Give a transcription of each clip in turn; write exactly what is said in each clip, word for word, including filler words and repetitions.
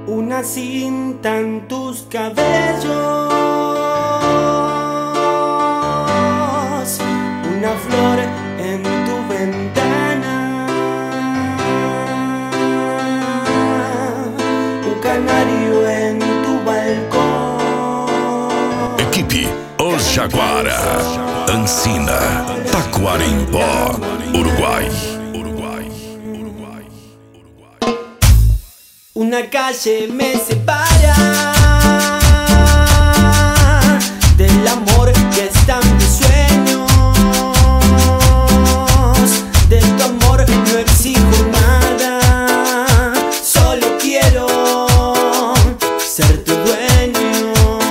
una cinta en tus cabellos, una flor en tu ventana, un canario en tu balcón. Equipe Os Jaguara, Ancina, Taquarimbó, Uruguay. Una calle me separa del amor que está en mis sueños. De tu amor no exijo nada, solo quiero ser tu dueño.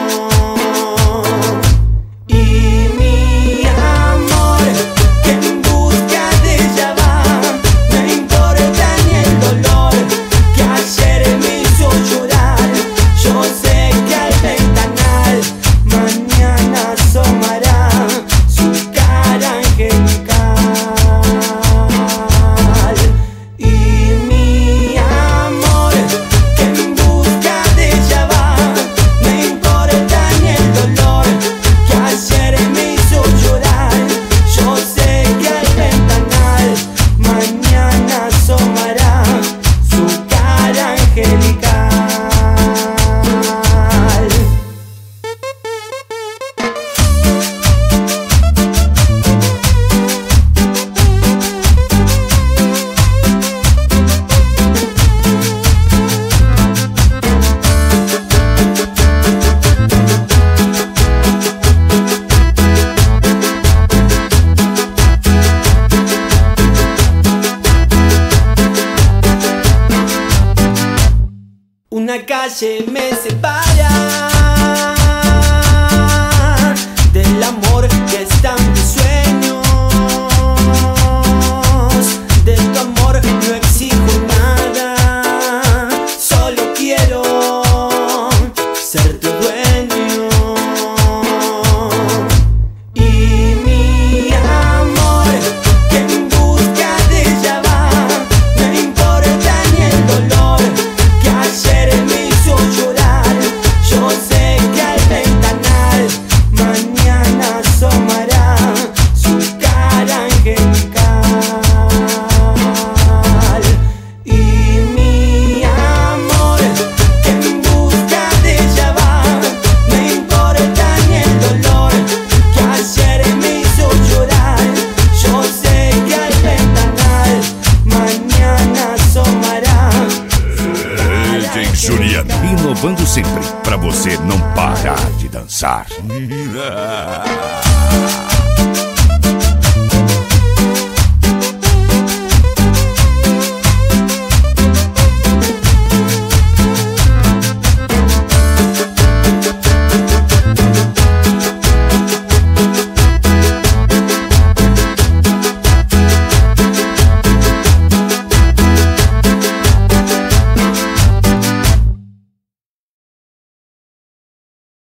Y mi amor, que en busca de ella va, no importa ni el dolor que ayer me hizo llorar. Yo sé que al ventanal mañana asomará su cara angelical. Y mi amor, que en busca de ella va, no importa ni el dolor que ayer me hizo llorar. Yo sé que al ventanal mañana asomará su cara angelical. Una calle me separa del amor que está en mis sueños. De tu amor no exijo nada, solo quiero ser tu dueño. Y mi amor, que en busca de ella va, no importa ni el dolor que ayer me hizo llorar. Yo sé que al ventanal mañana asomará su cara angelical. Y mi amor, que en busca de ella va, no importa ni el dolor que ayer me hizo llorar. Yo sé que al ventanal mañana asomará su cara D J Juliano, inovando sempre pra você não parar de dançar.